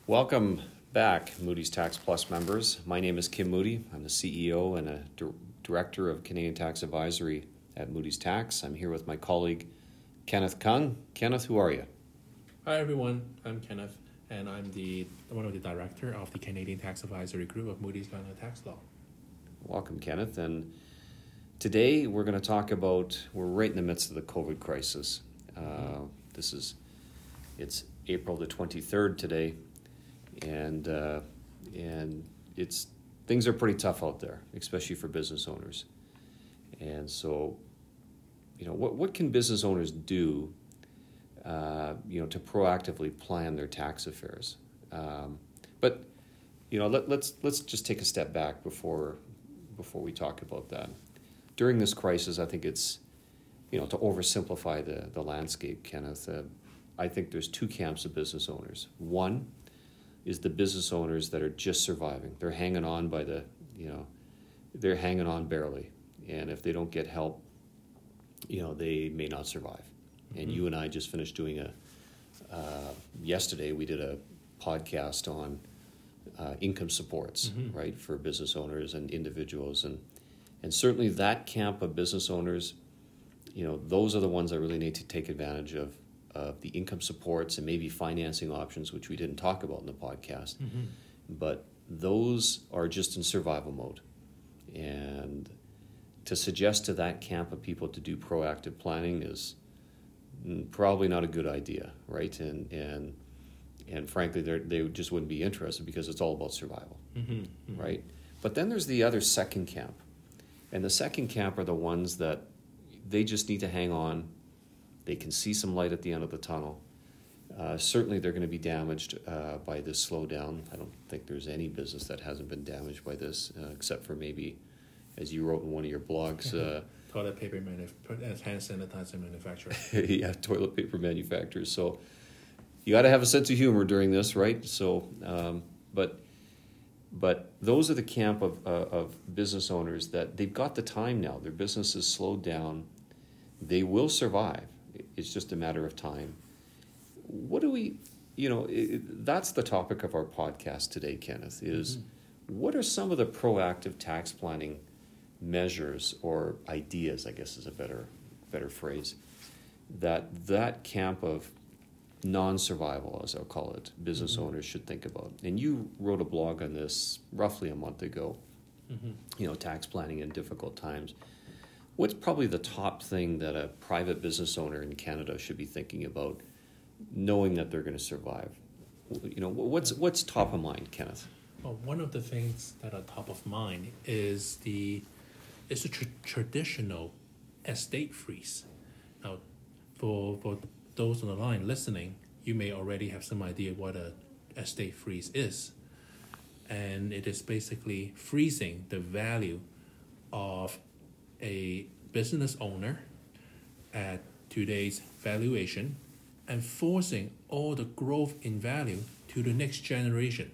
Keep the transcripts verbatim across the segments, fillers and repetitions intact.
Welcome back, Moody's Tax Plus members. My name is Kim Moody. I'm the C E O and a di- Director of Canadian Tax Advisory at Moody's Tax. I'm here with my colleague, Kenneth Kung. Kenneth, who are you? Hi everyone, I'm Kenneth, and I'm the one of the Director of the Canadian Tax Advisory Group of Moody's Canada Tax Law. Welcome, Kenneth. And today we're going to talk about, we're right in the midst of the COVID crisis. Uh, this is, it's April the twenty-third today. And uh, and it's things are pretty tough out there, especially for business owners. And so, you know, what what can business owners do, uh, you know, to proactively plan their tax affairs? Um, but you know, let, let's let's just take a step back before before we talk about that. During this crisis, I think it's, you know, to oversimplify the the landscape, Kenneth. Uh, I think there's two camps of business owners. One is the business owners that are just surviving. They're hanging on by the, you know, they're hanging on barely. And if they don't get help, you know, they may not survive. Mm-hmm. And you and I just finished doing a, uh, yesterday we did a podcast on uh, income supports, mm-hmm. right, for business owners and individuals. And, and certainly that camp of business owners, you know, those are the ones that really need to take advantage of of the income supports and maybe financing options, which we didn't talk about in the podcast. Mm-hmm. But those are just in survival mode. And to suggest to that camp of people to do proactive planning is probably not a good idea, right? And and and frankly, they just wouldn't be interested because it's all about survival, mm-hmm. Mm-hmm. right? But then there's the other second camp. And the second camp are the ones that they just need to hang on. They can see some light at the end of the tunnel. Uh, certainly they're going to be damaged uh, by this slowdown. I don't think there's any business that hasn't been damaged by this, uh, except for maybe, as you wrote in one of your blogs. Uh, toilet paper manuf- hand sanitizer manufacturer. yeah, toilet paper manufacturers. So you got to have a sense of humor during this, right? So, um, but but those are the camp of, uh, of business owners that they've got the time now. Their business has slowed down. They will survive. It's just a matter of time. What do we, you know, it, that's the topic of our podcast today, Kenneth, is mm-hmm. what are some of the proactive tax planning measures or ideas, I guess is a better better phrase, that that camp of non-survival, as I'll call it, business mm-hmm. owners should think about. And you wrote a blog on this roughly a month ago, mm-hmm. you know, tax planning in difficult times. What's probably the top thing that a private business owner in Canada should be thinking about, knowing that they're going to survive? You know, what's what's top of mind, Kenneth? Well, one of the things that are top of mind is the is the tr- traditional estate freeze. Now, for for those on the line listening, you may already have some idea what a estate freeze is, and it is basically freezing the value of a business owner at today's valuation and forcing all the growth in value to the next generation.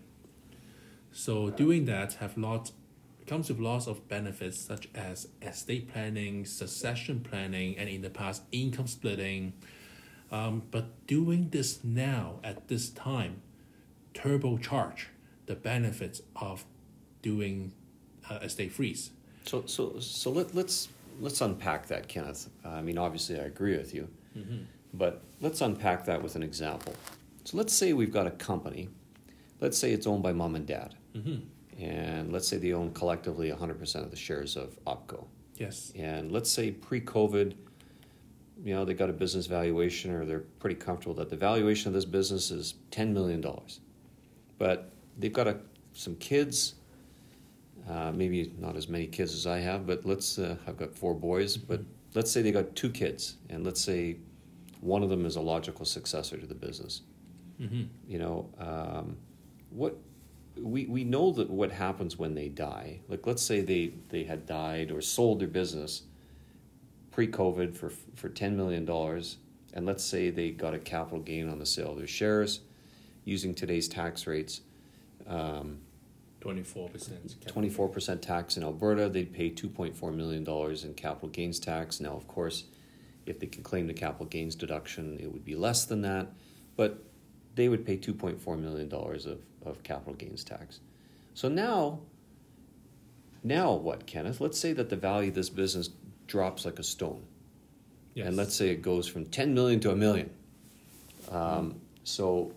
So doing that have lots comes with lots of benefits such as estate planning, succession planning, and in the past income splitting. Um, but doing this now at this time turbocharge the benefits of doing uh, estate freeze. So so so let, let's let's unpack that, Kenneth. Uh, I mean, obviously, I agree with you, mm-hmm. but let's unpack that with an example. So let's say we've got a company. Let's say it's owned by mom and dad, mm-hmm. and let's say they own collectively one hundred percent of the shares of OpCo. Yes. And let's say pre-COVID, you know, they got a business valuation, or they're pretty comfortable that the valuation of this business is ten million dollars, but they've got a, some kids. Uh, maybe not as many kids as I have, but let's, uh, I've got four boys, mm-hmm. but let's say they got two kids, and let's say one of them is a logical successor to the business. Mm-hmm. You know, um, what we we know that what happens when they die, like let's say they, they had died or sold their business pre-COVID for, for ten million dollars, and let's say they got a capital gain on the sale of their shares using today's tax rates. Um, twenty-four percent. twenty-four percent tax in Alberta. They'd pay two point four million dollars in capital gains tax. Now, of course, if they can claim the capital gains deduction, it would be less than that. But they would pay two point four million dollars of, of capital gains tax. So now, now what, Kenneth? Let's say that the value of this business drops like a stone. Yes. And let's say it goes from ten million to a million. Um, mm. So,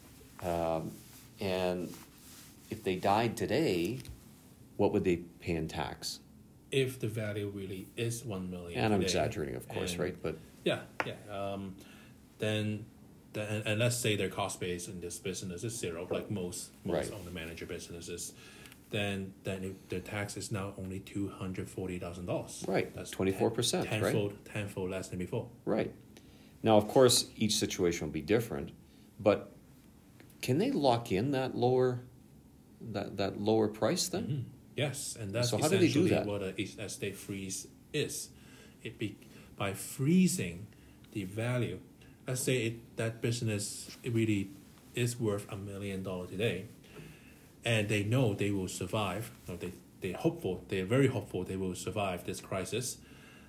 um, and if they died today, what would they pay in tax? If the value really is one million, and I'm today, exaggerating, of course, and, right? But yeah, yeah. Um, then, then, and, and let's say their cost base in this business is zero, like most most right. owner manager businesses. Then, then if the tax is now only two hundred forty thousand dollars. Right, that's twenty four percent, right? Tenfold, tenfold less than before. Right. Now, of course, each situation will be different, but can they lock in that lower, that that lower price then? Mm-hmm. Yes, and that's so how do they do essentially that? what a estate freeze is. It be by freezing the value. Let's say it, that business it really is worth a million dollars today, and they know they will survive. Or they they hopeful. They are very hopeful they will survive this crisis.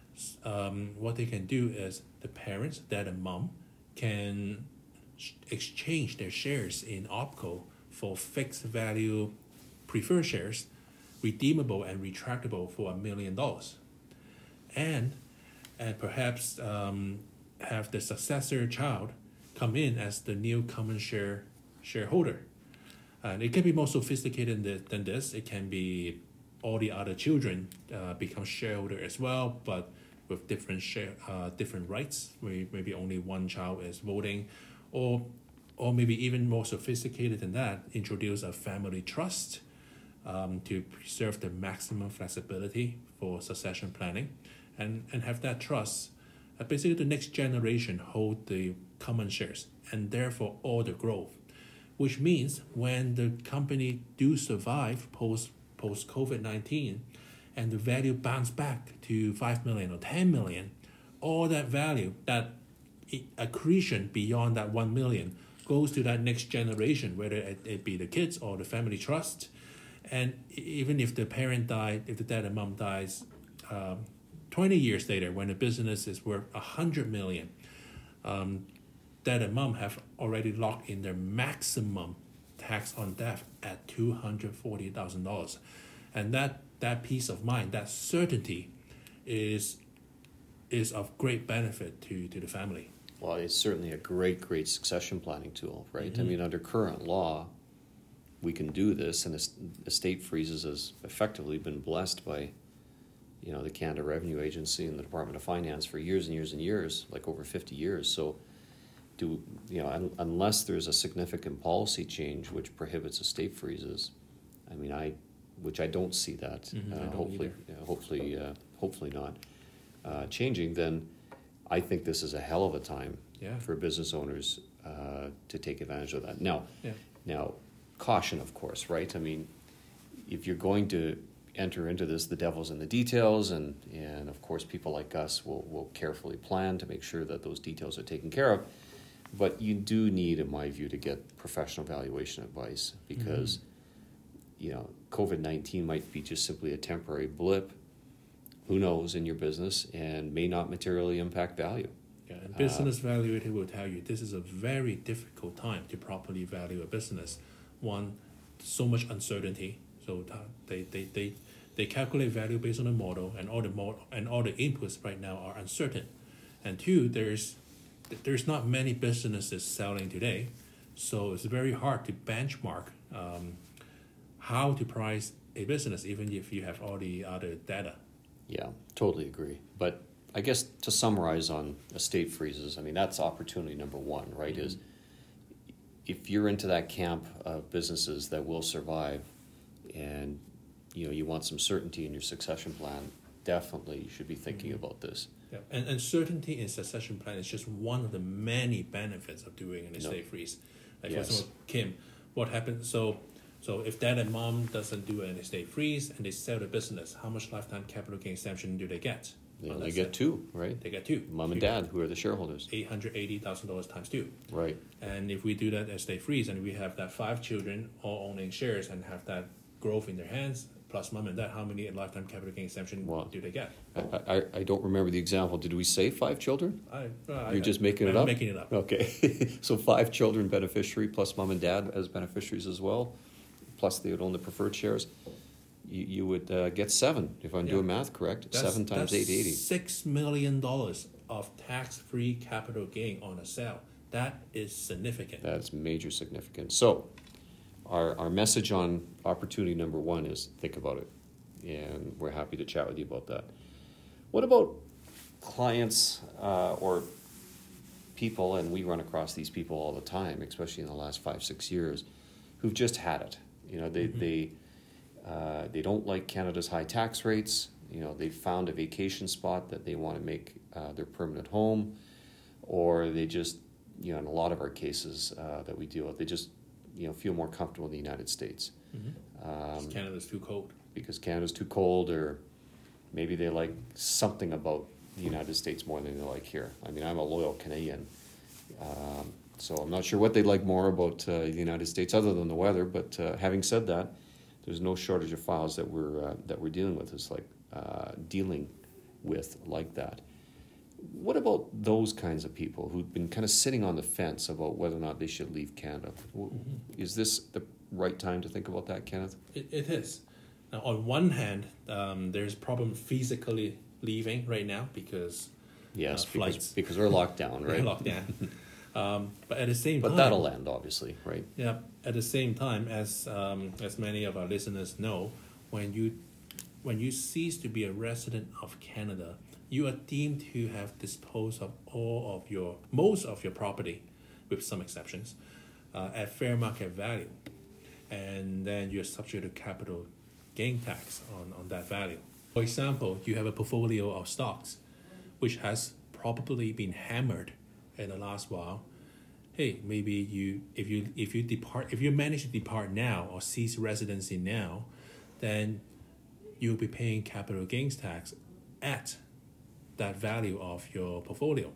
Um, what they can do is the parents, dad and mom, can sh- exchange their shares in OpCo for fixed value preferred shares, redeemable and retractable for a million dollars, and and perhaps um, have the successor child come in as the new common share shareholder. And it can be more sophisticated than, than this. It can be all the other children uh, become shareholder as well, but with different share uh, different rights. Maybe maybe only one child is voting, or or maybe even more sophisticated than that. Introduce a family trust. Um, to preserve the maximum flexibility for succession planning, and, and have that trust, uh, basically the next generation hold the common shares and therefore all the growth, which means when the company do survive post post COVID nineteen, and the value bounce back to five million or ten million, all that value, that accretion beyond that one million, goes to that next generation, whether it, it be the kids or the family trust. And even if the parent died, if the dad and mom dies, um, twenty years later, when the business is worth a hundred million, um, dad and mom have already locked in their maximum tax on death at two hundred forty thousand dollars, and that that peace of mind, that certainty, is is of great benefit to to the family. Well, it's certainly a great, great succession planning tool, right? Mm-hmm. I mean, under current law, we can do this, and estate freezes has effectively been blessed by, you know, the Canada Revenue Agency and the Department of Finance for years and years and years, like over fifty years. So, do you know, un- unless there's a significant policy change which prohibits estate freezes, I mean, I, which I don't see that. Mm-hmm, uh, I don't hopefully, either. yeah, hopefully, uh, hopefully not uh, changing. Then, I think this is a hell of a time yeah. for business owners uh, to take advantage of that. Now, yeah. now. Caution, of course, right? I mean, if you're going to enter into this, the devil's in the details, and, and of course, people like us will, will carefully plan to make sure that those details are taken care of. But you do need, in my view, to get professional valuation advice because, mm-hmm. you know, COVID nineteen might be just simply a temporary blip, who knows, in your business, and may not materially impact value. Yeah, and business uh, valuator will tell you this is a very difficult time to properly value a business. One, so much uncertainty. So they, they, they, they calculate value based on a model, and all the model and all the inputs right now are uncertain. And two, there's there's not many businesses selling today, so it's very hard to benchmark um, how to price a business, even if you have all the other data. Yeah, totally agree. But I guess to summarize on estate freezes, I mean, that's opportunity number one, right? Mm-hmm. Is if you're into that camp of businesses that will survive and, you know, you want some certainty in your succession plan, definitely you should be thinking mm-hmm. about this. Yeah, and, and certainty in succession plan is just one of the many benefits of doing an estate no. freeze. Like yes. For example, Kim, what happens? So, so if dad and mom doesn't do an estate freeze and they sell the business, how much lifetime capital gain exemption do they get? Yeah, well, they get two, right? They get two. Mom and dad, who are the shareholders. eight hundred eighty thousand dollars times two. Right. And if we do that estate freeze and we have that five children all owning shares and have that growth in their hands, plus mom and dad, how many lifetime capital gain exemption Well, do they get? I, I, I don't remember the example. Did we say five children? I, uh, You're I, just making I'm it up? making it up. Okay. So five children beneficiary plus mom and dad as beneficiaries as well, plus they would own the preferred shares. You, you would uh, get seven, if I'm Yeah. doing math correct. That's- seven times that's eight eighty. Six million dollars of tax-free capital gain on a sale. That is significant. That's major significance. So our, our message on opportunity number one is think about it. And we're happy to chat with you about that. What about clients uh, or people, and we run across these people all the time, especially in the last five, six years, who've just had it. You know, they, mm-hmm. they, uh, they don't like Canada's high tax rates. You know, they found a vacation spot that they want to make uh, their permanent home, or they just, you know, in a lot of our cases uh, that we deal with, they just, you know, feel more comfortable in the United States. Mm-hmm. Um, Canada's too cold. Because Canada's too cold, or maybe they like something about the United States more than they like here. I mean, I'm a loyal Canadian, um, so I'm not sure what they like more about uh, the United States other than the weather. But uh, having said that, there's no shortage of files that we're uh, that we're dealing with. It's like uh, dealing with like that. What about those kinds of people who've been kind of sitting on the fence about whether or not they should leave Canada? Mm-hmm. Is this the right time to think about that, Kenneth? It, it is. Now, on one hand, um, there's problem physically leaving right now because yes, uh, flights because, because we're locked down, right? locked down. um, but at the same but time, but that'll end, obviously, right? Yeah. At the same time, as um, as many of our listeners know, when you when you cease to be a resident of Canada, you are deemed to have disposed of all of your, most of your property, with some exceptions, uh, at fair market value. And then you're subject to capital gain tax on, on that value. For example, you have a portfolio of stocks, which has probably been hammered in the last while. Hey, maybe you, if you, if you depart, if you manage to depart now or cease residency now, then you'll be paying capital gains tax at that value of your portfolio.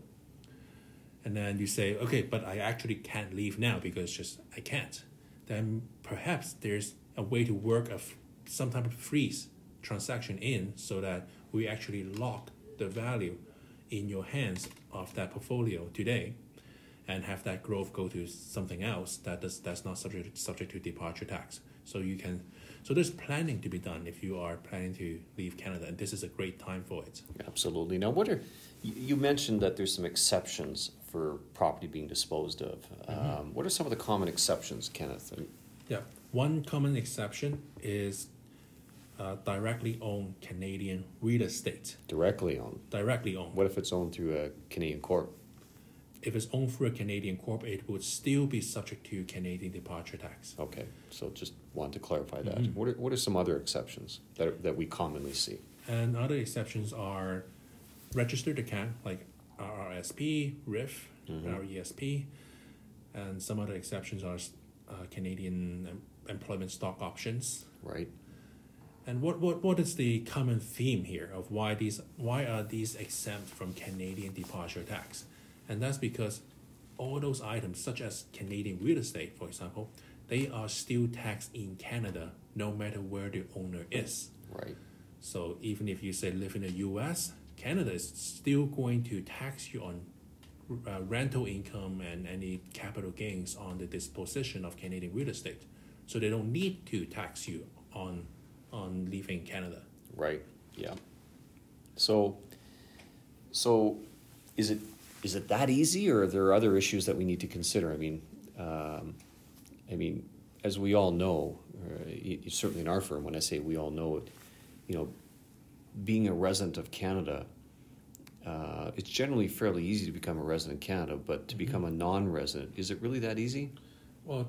And then you say, okay, but I actually can't leave now because just I can't. Then perhaps there's a way to work a f- some type of freeze transaction in so that we actually lock the value in your hands of that portfolio today and have that growth go to something else that does, that's not subject subject to departure tax. So you can, so there's planning to be done if you are planning to leave Canada, and this is a great time for it. Absolutely. Now, what are you mentioned that there's some exceptions for property being disposed of. Mm-hmm. Um, what are some of the common exceptions, Kenneth? Yeah, one common exception is uh, directly owned Canadian real estate. Directly owned. Directly owned. What if it's owned through a Canadian corp? If it's owned through a Canadian corp, it would still be subject to Canadian departure tax. Okay, so just wanted to clarify that. Mm-hmm. What are, what are some other exceptions that that we commonly see? And other exceptions are registered account like R R S P, R I F, mm-hmm. R E S P, and some other exceptions are uh, Canadian em- employment stock options. Right. And what, what, what is the common theme here of why these why are these exempt from Canadian departure tax? And that's because all those items, such as Canadian real estate, for example, they are still taxed in Canada no matter where the owner is. Right. So even if you say live in the U S, Canada is still going to tax you on uh, rental income and any capital gains on the disposition of Canadian real estate. So they don't need to tax you on on leaving Canada. Right. Yeah. So, so is it is it that easy, or are there other issues that we need to consider? I mean, um, I mean, as we all know, uh, certainly in our firm, when I say we all know it, you know, being a resident of Canada, uh, it's generally fairly easy to become a resident of Canada, but to mm-hmm. become a non-resident, is it really that easy? Well,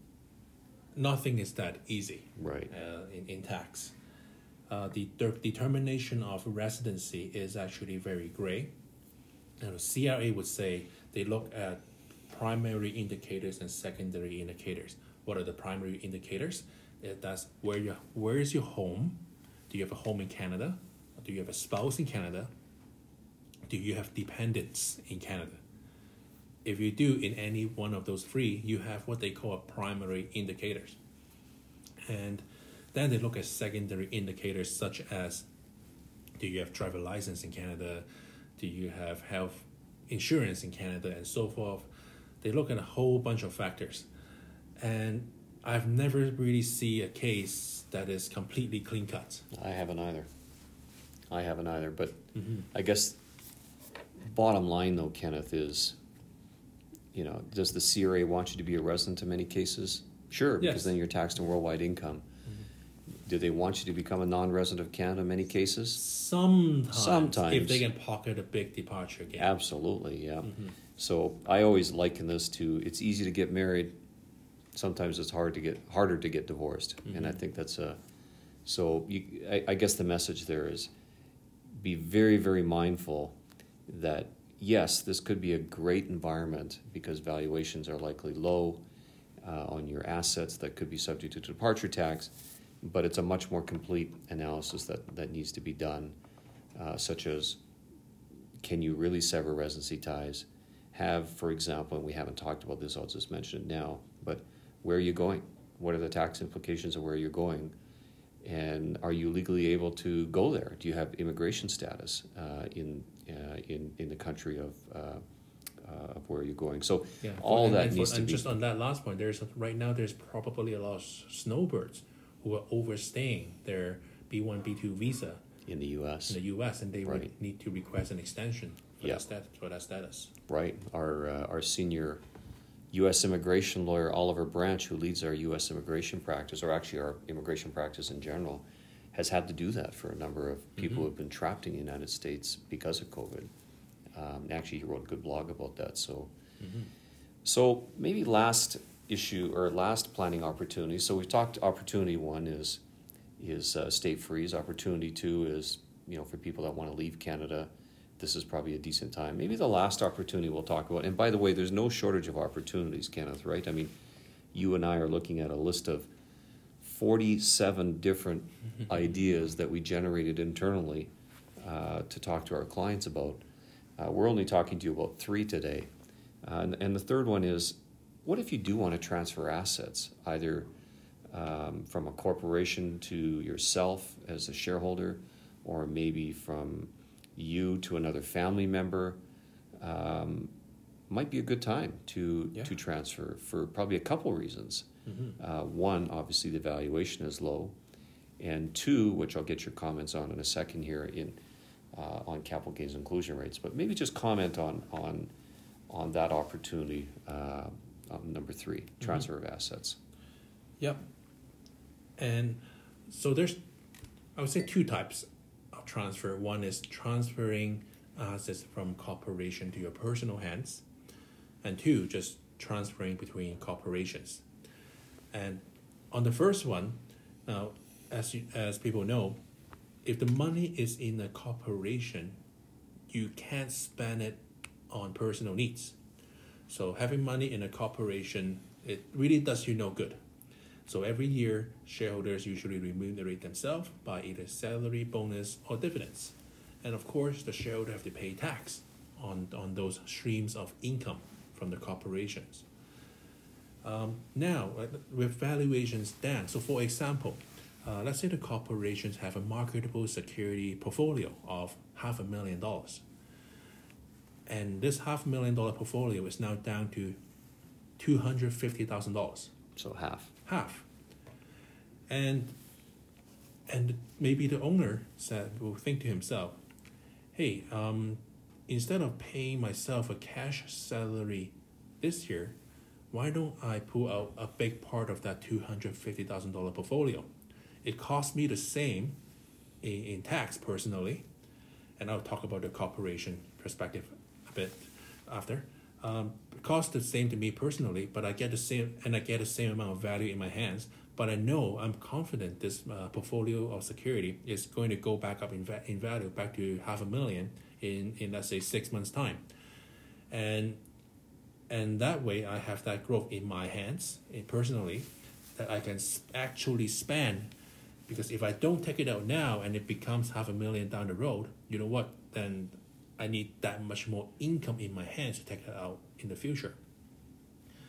nothing is that easy. Right. Uh, in, in tax. Uh, the de- determination of residency is actually very gray. And the C R A would say they look at primary indicators and secondary indicators. What are the primary indicators? Uh, That's where you where is your home? Do you have a home in Canada? Do you have a spouse in Canada? Do you have dependents in Canada? If you do in any one of those three, you have what they call primary indicators. And Then they look at secondary indicators such as, do you have driver license in Canada? Do you have health insurance in Canada, and so forth? They look at a whole bunch of factors. And I've never really seen a case that is completely clean cut. I haven't either. I haven't either. But Mm-hmm. I guess bottom line, though, Kenneth, is, you know, does the C R A want you to be a resident in many cases? Sure, because Yes. then you're taxed on worldwide income. Mm-hmm. Do they want you to become a non-resident of Canada in many cases? Sometimes, Sometimes. if they can pocket a big departure gain. Absolutely, yeah. Mm-hmm. So I always liken this to, it's easy to get married. Sometimes it's hard to get harder to get divorced, Mm-hmm. and I think that's a. So you, I, I guess the message there is, be very very mindful that yes, this could be a great environment because valuations are likely low uh, on your assets that could be subject to departure tax, but it's a much more complete analysis that that needs to be done, uh, such as, can you really sever residency ties? Have, for example, and we haven't talked about this, I'll just mention it now, but where are you going? What are the tax implications of where you're going? And are you legally able to go there? Do you have immigration status uh, in, uh, in in the country of uh, uh, of where you're going? So Yeah, all and, that and, for, needs to and be. just on that last point, there's right now there's probably a lot of snowbirds who are overstaying their B one B two visa in the U S. in the U S, and they Right. would need to request an extension for Yeah. that status. For that status. Right. Our uh, our senior U S immigration lawyer, Oliver Branch, who leads our U S immigration practice, or actually our immigration practice in general, has had to do that for a number of people Mhm. who have been trapped in the United States because of COVID. Um, actually, he wrote a good blog about that. So, Mm-hmm. so maybe last issue or last planning opportunity. So we've talked. Opportunity one is is uh, state freeze. Opportunity two is, you know, for people that want to leave Canada. This is probably a decent time. Maybe the last opportunity we'll talk about. And by the way, there's no shortage of opportunities, Kenneth, right? I mean, you and I are looking at a list of forty-seven different ideas that we generated internally uh, to talk to our clients about. Uh, we're only talking to you about three today. Uh, and, and the third one is, what if you do want to transfer assets, either um, from a corporation to yourself as a shareholder, or maybe from you to another family member? Um, might be a good time to Yeah. to transfer for probably a couple reasons. Mm-hmm. Uh, one, obviously the valuation is low, and two, which I'll get your comments on in a second here, in uh, on capital gains inclusion rates. But maybe just comment on on on that opportunity. Uh, on number three, transfer Mm-hmm. of assets. Yep. And so there's, I would say, two types of transfer. One is transferring assets from corporation to your personal hands, and two, just transferring between corporations. And on the first one, now, as you, as people know, if the money is in a corporation, you can't spend it on personal needs. So having money in a corporation, it really does you no good. So every year, shareholders usually remunerate themselves by either salary, bonus, or dividends. And of course, the shareholder have to pay tax on, on those streams of income from the corporations. Um, now, uh, with valuations down, so for example, uh, let's say the corporations have a marketable security portfolio of half a million dollars. And this half a million dollar portfolio is now down to two hundred fifty thousand dollars. So half. Half. And and maybe the owner said will think to himself, hey, um, instead of paying myself a cash salary this year, why don't I pull out a big part of that two hundred fifty thousand dollars portfolio? It costs me the same in, in tax personally, and I'll talk about the corporation perspective a bit after. Um, it costs the same to me personally, but I get the same, and I get the same amount of value in my hands. But I know, I'm confident this uh, portfolio of security is going to go back up in, va- in value, back to half a million in, in let's say six months time, and and that way I have that growth in my hands, eh, personally, that I can sp- actually spend. Because if I don't take it out now and it becomes half a million down the road, you know what? Then I need that much more income in my hands to take it out in the future.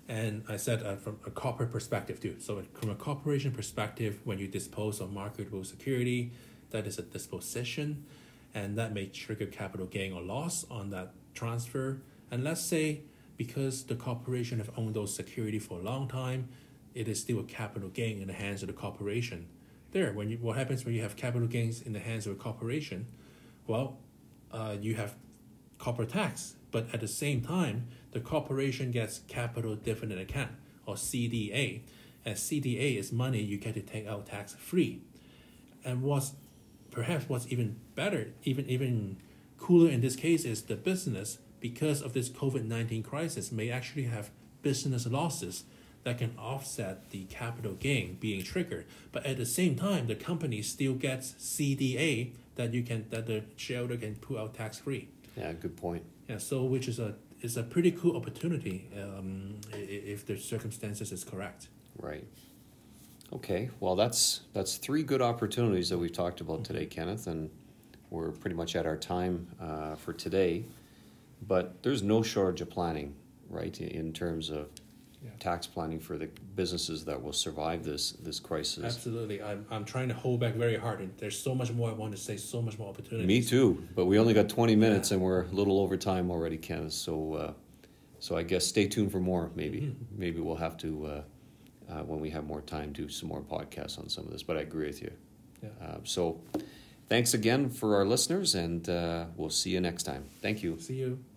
And I said uh, from a corporate perspective too. So from a corporation perspective, when you dispose of marketable security, that is a disposition, and that may trigger capital gain or loss on that transfer. And let's say because the corporation have owned those security for a long time, it is still a capital gain in the hands of the corporation. There, when you what happens when you have capital gains in the hands of a corporation? Well, uh, you have corporate tax, but at the same time, the corporation gets capital dividend account, or C D A, and C D A is money you get to take out tax free. And what's perhaps what's even better, even even cooler in this case, is the business, because of this COVID nineteen crisis, may actually have business losses that can offset the capital gain being triggered. But at the same time, the company still gets C D A that you can that the shareholder can pull out tax free. Yeah, good point. Yeah, so which is a is a pretty cool opportunity um, if the circumstances is correct. Right. Okay. Well, that's that's three good opportunities that we've talked about mm-hmm. today, Kenneth, and we're pretty much at our time uh, for today. But there's no shortage of planning, right, in terms of yeah. tax planning for the businesses that will survive this this crisis. Absolutely. I'm I'm trying to hold back very hard, and there's so much more I want to say, so much more opportunities. Me too, but we only got twenty minutes, yeah. and we're a little over time already, Kenneth. So, uh, so I guess stay tuned for more. Maybe, mm-hmm. maybe we'll have to, uh, uh, when we have more time, do some more podcasts on some of this. But I agree with you. Yeah. Uh, so, thanks again for our listeners, and uh, we'll see you next time. Thank you. See you.